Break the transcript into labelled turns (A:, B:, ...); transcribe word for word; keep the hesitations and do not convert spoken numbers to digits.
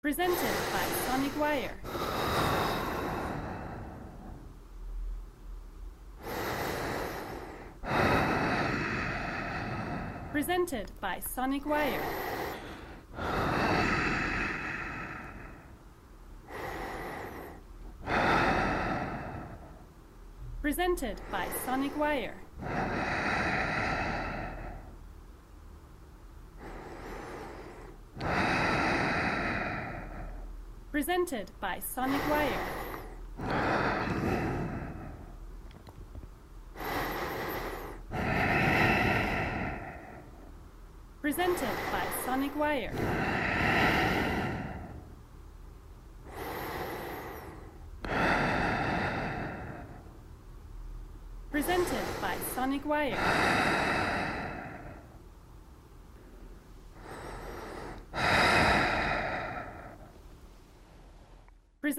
A: Presented by Sonic Wire. Presented by Sonic Wire. Presented by Sonic Wire. Presented by Sonic Wire. Presented by Sonic Wire. Presented by Sonic Wire.